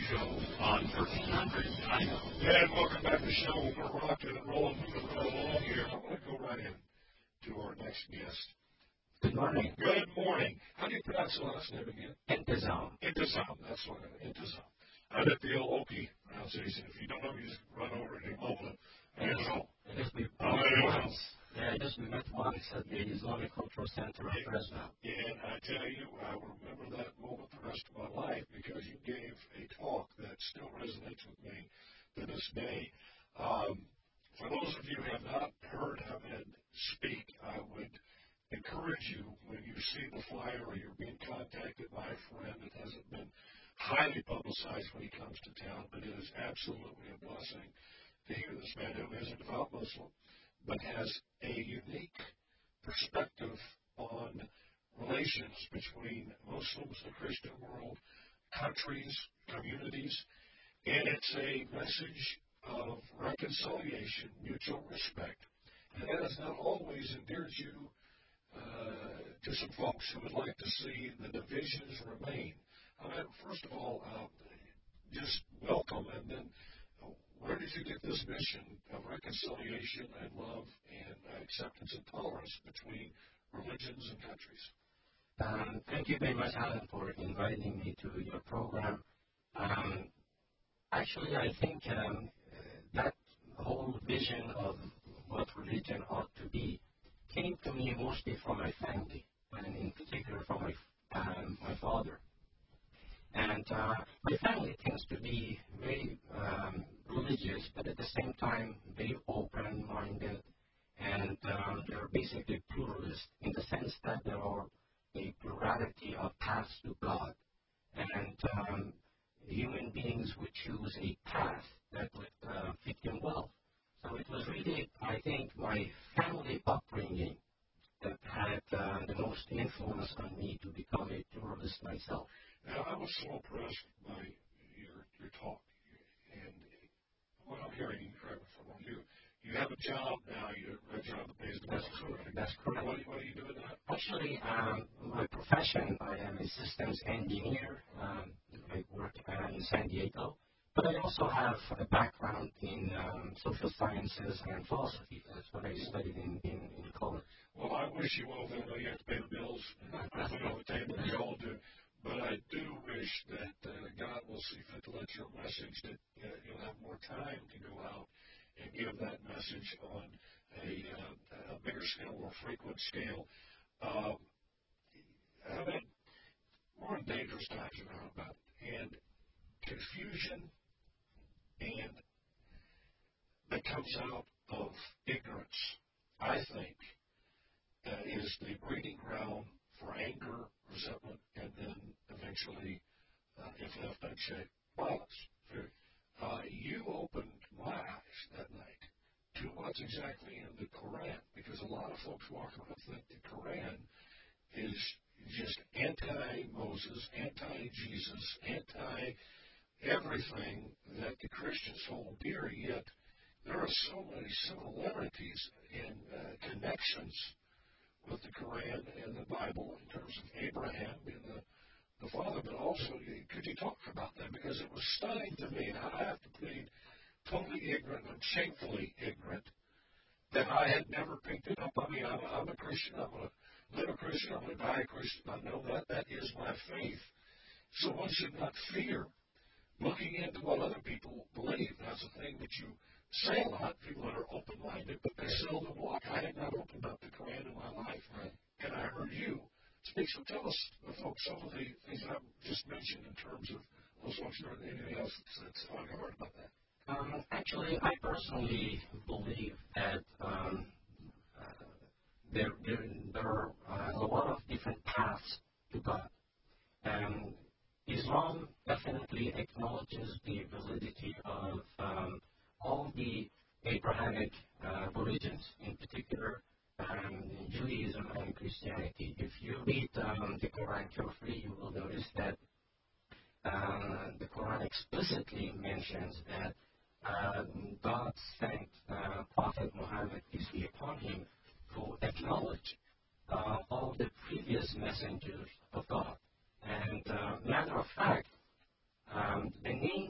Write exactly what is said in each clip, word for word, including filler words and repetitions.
Show on thirteen hundred I know. And welcome back to the show. We're rocking and rolling, moving right along here. I want to go right in to our next guest. Good morning. Good morning. How do you pronounce the last name again? Intizam. Intizam. That's what it is. Intizam. I bet the old Okie pronunciation. If you don't know, you just run over to Mola. And so, I guess we met oh, once. Yeah, I guess we met once at the Islamic Cultural Center of Fresno. And I tell you, I will remember that moment the rest of my life because you gave a talk that still resonates with me to this day. Um, for those of you who have not heard Ahmed speak, I would encourage you when you see the flyer or you're being contacted by a friend. It hasn't been highly publicized when he comes to town, but it is absolutely a blessing to hear this man who is a devout Muslim, but has a unique perspective on relations between Muslims, the Christian world, countries, communities, and it's a message of reconciliation, mutual respect, and that has not always endeared you uh, to some folks who would like to see the divisions remain. I mean, first of all, uh, just welcome, and then where did you get this mission of reconciliation and love and acceptance and tolerance between religions and countries? Um, thank you very much, Alan, for inviting me to your program. Um, actually, I think um, that whole vision of what religion ought to be came to me mostly from my family, and in particular from my um, my father. And uh, my family tends to be very um, religious, but at the same time very open-minded, and um, they're basically pluralist in the sense that there are a plurality of paths to God, and um, human beings would choose a path that would uh, fit them well. So it was really, I think, my family upbringing that had uh, the most influence on me to become a pluralist myself. Now, I was so impressed by your your talk, and what I'm hearing, you correct me if I'm wrong, you, you have a job now, you have a job that pays the bills. That's correct. That's correct. What, what are you doing now? Actually, um, my profession, I am a systems engineer. Um, I work uh, in San Diego, but I also have a background in um, social sciences and philosophy. That's what I studied in, in, in college. Well, I wish you well. I know you have to pay the bills. I put it on the table. We all do. But I do wish that uh, God will see fit to let your message, that uh, you'll have more time to go out and give that message on a, uh, a bigger scale, more frequent scale. Uh, I mean, we're in dangerous times around about it. And confusion and that comes out of ignorance, I think, uh, is the breeding ground for anger, resentment, and then eventually, uh, if left unchecked, violence. Uh, you opened my eyes that night to what's exactly in the Quran, because a lot of folks walk around and think the Quran is just anti-Moses, anti-Jesus, anti-everything that the Christians hold dear, yet there are so many similarities and uh, connections with the Quran and the Bible in terms of Abraham being the, the father, but also, could you talk about that? Because it was stunning to me, and I have to plead totally ignorant and shamefully ignorant, that I had never picked it up. I mean, I'm, I'm a Christian, I'm going to live a Christian, I'm going to die a Christian, I know that, that is my faith. So one should not fear looking into what other people believe. That's a thing that you say a lot, people that are open-minded, but they seldom walk. I have not opened up the Quran in my life, right? And I heard you speak. So tell us, uh, folks, some of the things I've just mentioned in terms of those folks or anything else that's, that's on your heart about that. Um, actually, I personally believe that um, uh, there, there, there are uh, a lot of different paths to God. And Islam definitely acknowledges the validity of um, all the Abrahamic uh, religions, in particular um, Judaism and Christianity. If you read um, the Quran carefully, you will notice that uh, the Quran explicitly mentions that uh, God sent uh, Prophet Muhammad, peace be upon him, to acknowledge uh, all the previous messengers of God. And uh, matter of fact, um, the name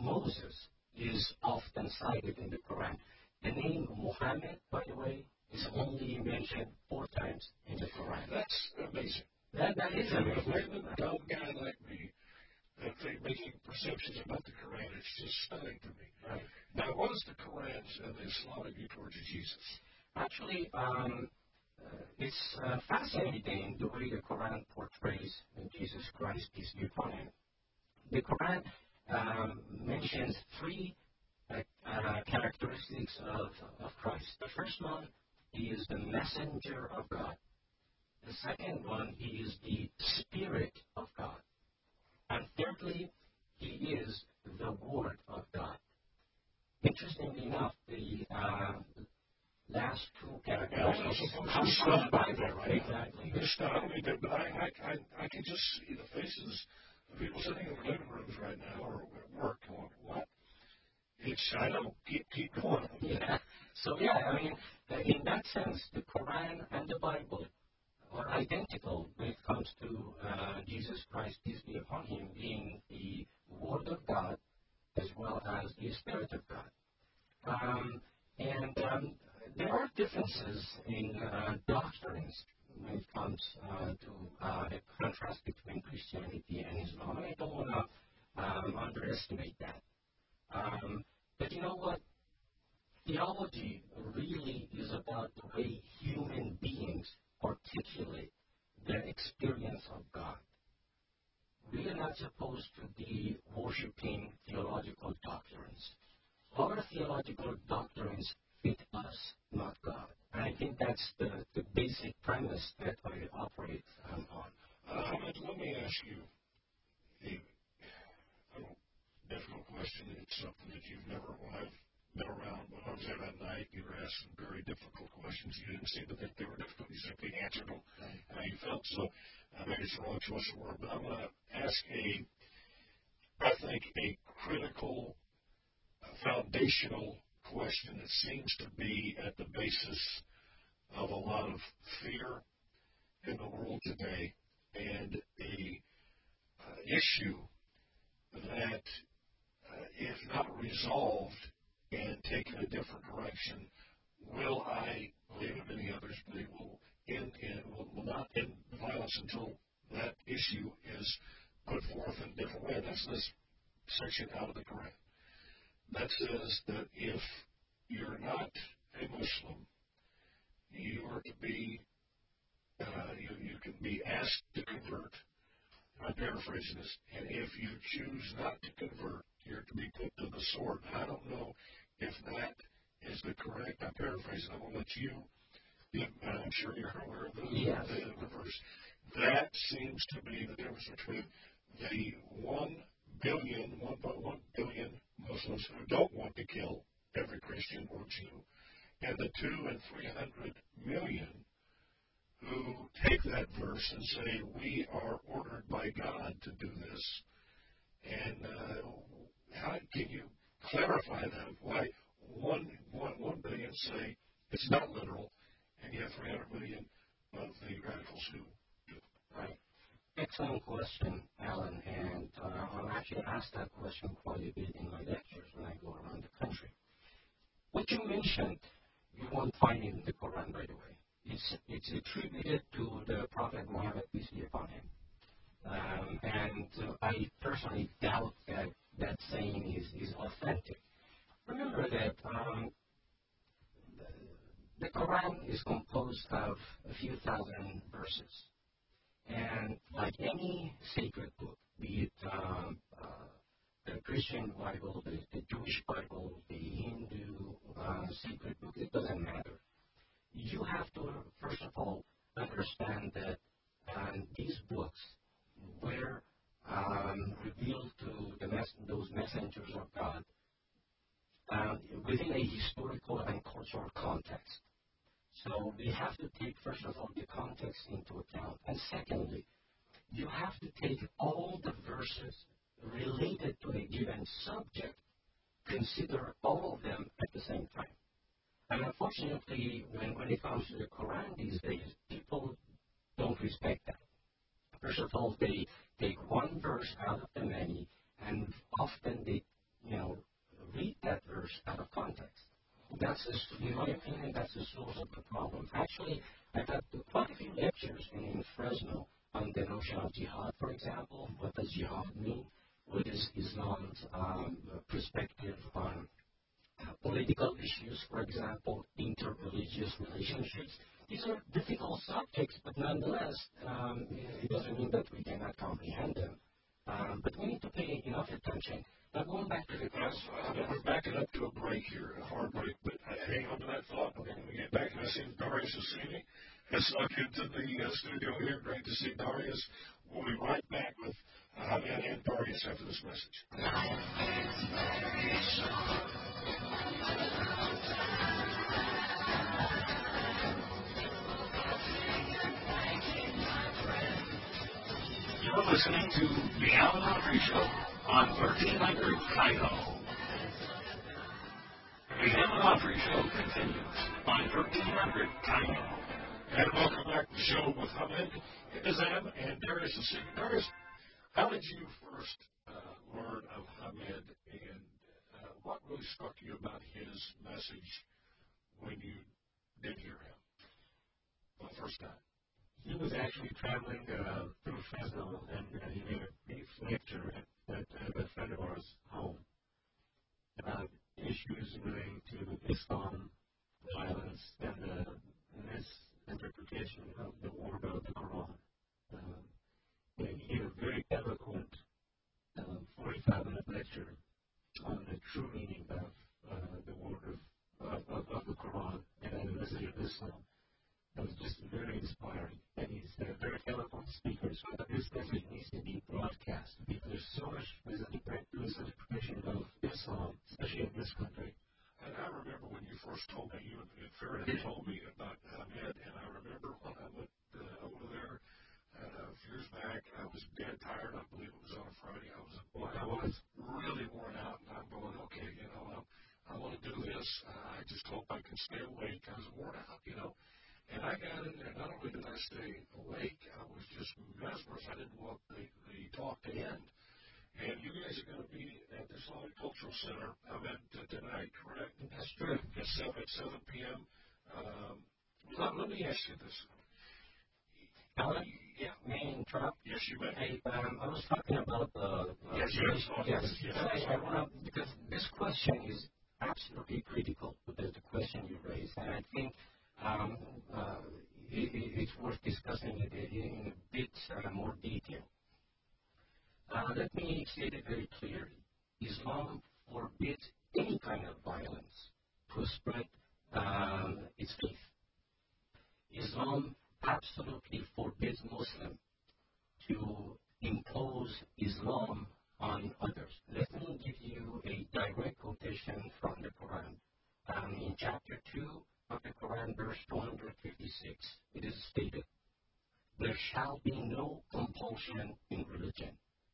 Moses is often cited in the Quran. The name Muhammad, by the way, is only mentioned four times in the Quran. That's amazing. That, that is A amazing. random dumb guy like me, that they making perceptions about the Quran, it's just stunning to me. Right. Now, what is the Quran's and the Islamic view towards Jesus? Actually, um, uh, it's uh, fascinating the way the Quran portrays Jesus Christ, peace be upon him. The Quran um, mentions three uh, uh, characteristics of, of Christ. The first one, he is the messenger of God. The second one, he is the Spirit of God. And thirdly, he is the Word of God. Interestingly enough, the uh, last two characteristics come from the Bible, right? Exactly. They're stunning, but I, I, I, I can just see the faces of people sitting in their living rooms right now or at work going, what? It's, I don't, keep, keep going. Yeah. So, yeah, I mean, in that sense, the Quran and the Bible are identical when it comes to uh, Jesus Christ, peace be upon him, being the Word of God as well as the Spirit of God. Um, and um, there are differences in uh, doctrines when it comes uh, to uh, the contrast between Christianity and Islam. And I don't want to um, underestimate that. Um, but you know what? Theology really is about the way human beings articulate their experience of God. We are not supposed to be worshiping theological doctrines. Our theological doctrines fit us, not God. And I think that's the, the basic premise that I operate um, on. Uh, let me ask you a, a difficult question. It's something that you've never, when I've been around, when I was there that night, you were asked some very difficult questions. You didn't seem to think they were difficult. You simply answered them how you felt. So uh, maybe it's the wrong choice of word, but I'm going to ask a, I think, a critical, uh, foundational question that seems to be at the basis of a lot of fear in the world today, and a uh, issue that, uh, if not resolved and taken a different direction, will, I believe, and many others believe, will end in, will, will not end violence until that issue is put forth in a different way. That's this section out of the Quran that says that if you're not a Muslim, you are to be, uh, you, you can be asked to convert. I'm paraphrasing this. And if you choose not to convert, you're to be put to the sword. I don't know if that is the correct, I'm paraphrasing, I'm going to let you, I'm sure you're aware of the, yes. the, the verse. That seems to be the difference between the one billion, one point one billion Muslims who don't want to kill every Christian or Jew, and the two and three hundred million who take that verse and say, we are ordered by God to do this. And uh, how can you clarify that? Why one, one, one billion say it's not literal, and you have three hundred million of the radicals who do? Right. Excellent question, Alan. And uh, I'll actually ask that question quite a bit in my lectures when I go around the country. What you mentioned, you won't find it in the Quran, by the way. It's, it's attributed to the Prophet Muhammad, peace be upon him. Um, and uh, I personally doubt that that saying is, is authentic. Remember that um, the, the Quran is composed of a few thousand verses. And like any sacred book, be it um, uh, the Christian Bible, the, the Jewish Bible, the Hindu uh, sacred book, it doesn't matter. You have to, first of all, understand that um, these books were um, revealed to the mess- those messengers of God um, within a historical and cultural context. So we have to take, first of all, the context into account. And secondly, you have to take all the verses related to a given subject, consider all of them at the same time. And unfortunately, when, when it comes to the Quran these days, people don't respect that. First of all, they take one verse out of the many, and often they you know, read that verse out of context. That's, the, in my opinion, that's the source of the problem. Actually, I've had quite a few lectures in, in Fresno on the notion of jihad, for example. What does jihad mean? What is Islam's um, perspective on uh, political issues, for example, interreligious relationships? These are difficult subjects, but nonetheless, um, it doesn't mean that we cannot comprehend them. Um, but we need to pay enough attention. Now, going back to the question, uh, we're backing up to a break here, a hard break, but uh, hang on to that thought. We're going to get back, and I see Darius Assini has snuck into the uh, studio here. Great to see Darius. We'll be right back with uh, Hamed and Darius after this message. You're listening to The Alan Audrey Show on thirteen hundred K I O. The Alan Audrey Show continues on thirteen hundred K I O. And welcome back to the show with Hamed Nizam and Darius Assini. Darius, how did you first uh, learn of Hamed, and uh, what really struck you about his message when you did hear him for the first time? He was actually traveling uh, through Fresno, and uh, he made a brief lecture at, at, at a friend of ours' home about issues relating to Islam, violence, and the misinterpretation of the word of the Quran. Um, and he gave a very eloquent um, forty-five minute lecture on the true meaning of uh, the word of, of, of, of the Quran and the message of Islam. It was just very inspiring, and he's a very eloquent speaker, so that this message needs to be broadcast, because there's so much misinterpretation of Islam, especially in this country. And I remember when you first told me, you and Faraday told me about Hamed, and I remember when I went uh, over there uh, a few years back, I was dead tired. I believe it was on a Friday. I was, well, I was really worn out, and I'm going, okay, you know, I'm, I want to do this. Uh, I just hope I can stay awake. I was worn out, you know. And I got in there, not only did I stay awake, I was just mesmerized. I didn't want the, the talk to end. And you guys are going to be at the Islamic Cultural Center event tonight, correct? That's true. At seven, at seven p.m. Um, let, let me ask you this. Alan, yeah, may I interrupt? Yes, you may. Hey, um, I was talking about the... Uh, yes, yes, yes, yes. I, I want to, because this question is absolutely critical, the, the question you raised, and I think Um, uh, it, it's worth discussing it in a bit uh, more detail. Uh, let me state it very clearly. Islam forbids any kind of violence to spread um, its faith. Islam absolutely forbids Muslims to impose Islam on others. Let me give you a direct quotation from the Quran. Um, in chapter two of the Quran, verse two hundred fifty-six, it is stated, "There shall be no compulsion in religion."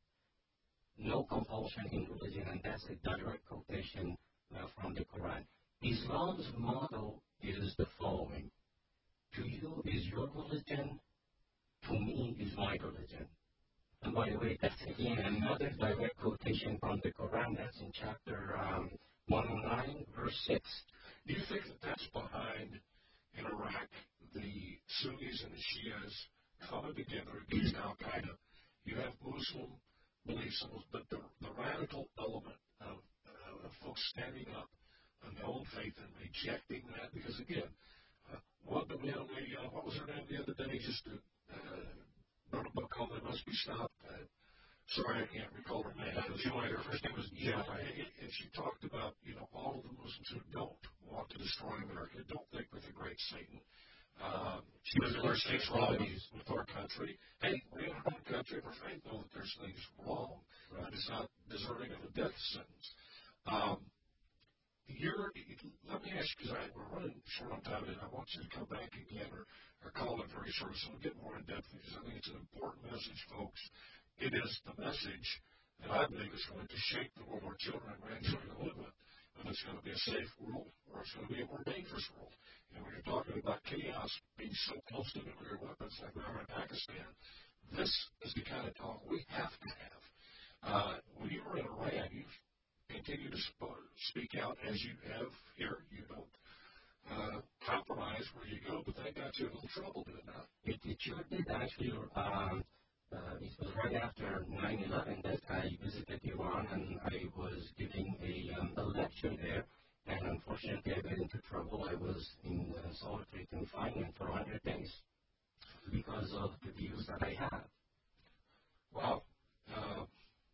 No compulsion in religion, and that's a direct quotation uh, from the Quran. Islam's motto is the following: "To you is your religion, to me is my religion." And by the way, that's again another direct quotation from the Quran. That's in chapter um, one oh nine, verse six. Do you think that that's behind, in Iraq, the Sunnis and the Shias coming together against Al-Qaeda? You have Muslim beliefs, but the, the radical element of, uh, of folks standing up on their own faith and rejecting that, because again, uh, one of the men, uh, what was her name the other day, just uh, uh, wrote a book called They Must Be Stopped. Uh, sorry, I can't recall her name. Uh, she, her first name was Gemma, and, and she talked about, you know, all of the Muslims who don't want to destroy America, don't think with the great Satan. Um, she was our state's lobbies with our country. Hey, we in our own country, we're afraid to know that there's things wrong, right? It's not deserving of a death sentence. Um, you're, let me ask you, because we're running short on time, and I want you to come back again or, or call in very short so we'll get more in depth, because I think it's an important message, folks. It is the message that I believe is going to shape the world our children and grandchildren live in. And it's going to be a safe world, or it's going to be a more dangerous world. And when you're talking about chaos being so close to nuclear weapons like we are in Pakistan, this is the kind of talk we have to have. Uh, when you were in Iran, you've continue to sp- speak out as you have here. You don't uh, compromise where you go, but that got you in a little trouble, did it not? It, it sure did, actually. Um, uh, it was right after nine eleven that I visited Iran, and I was giving a, um, a lecture there. And unfortunately, I got into trouble. I was in uh, solitary confinement for one hundred days because of the views that I have. Wow. Uh,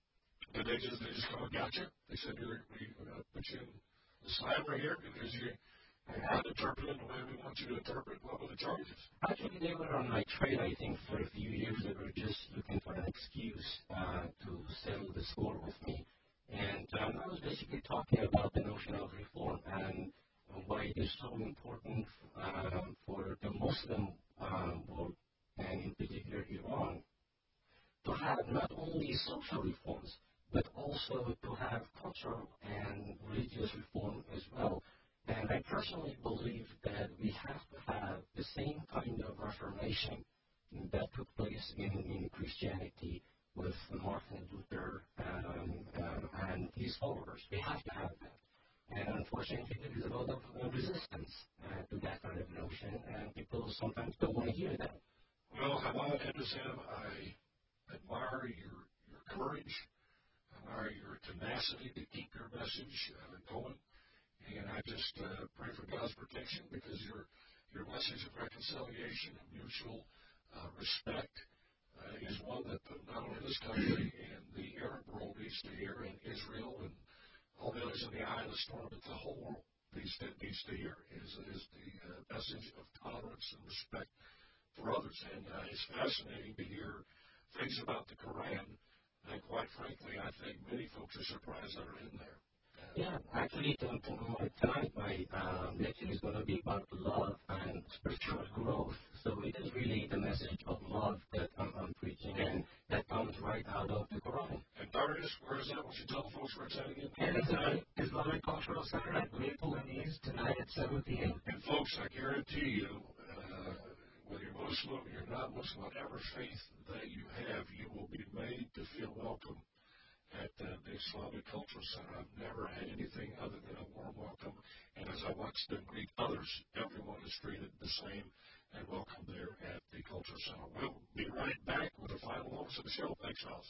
did they just, they just come and got you? They said, You're, we're going to put you in the slammer here because you are not interpreting the way we want you to interpret. What were the charges? Actually, they were on my trail, I think, for a few years. They were just looking for an excuse uh, to settle the score with me. And um, I was basically talking about the notion of reform and why it is so important um, for the Muslim um, world, and in particular Iran, to have not only social reforms, but also to have cultural and religious reform as well. And I personally believe that we have to have the same kind of reformation that took place in, in Christianity with Martin Luther um, um, and his followers. We have to have that. And unfortunately, there is a lot of uh, resistance uh, to that kind of notion, and people sometimes don't want to hear that. Well, Hamad Abdeslam, I admire your, your courage, I admire your tenacity to keep your message uh, going. And I just uh, pray for God's protection because your your message of reconciliation and mutual uh, respect uh, is one that uh, not only this country and the Arab world needs to hear, and Israel and all the others in the eye of the storm, but the whole world needs to, needs to hear is, is the uh, message of tolerance and respect for others. And uh, it's fascinating to hear things about the Quran. And quite frankly, I think many folks are surprised that are in there. Yeah, actually, tonight my um, lecture is going to be about love and spiritual growth. So it is really the message of love that I'm, I'm preaching, and that comes right out of the Quran. And Darius, where is that? Would you tell the folks where it's at again? And it's at Islamic Cultural Center at Maple and East tonight at seven p.m. And folks, I guarantee you, uh, whether you're Muslim or you're not Muslim, whatever faith that you have, you will be made to feel welcome at uh, the Islamic Cultural Center. I've never had anything other than a warm welcome. And as I watch them greet others, everyone is treated the same and welcome there at the Cultural Center. We'll be right back with the final moments of the show. Thanks, Ross.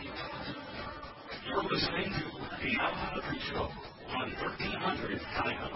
You're listening to The Al Hunter Show on thirteen hundred K I L.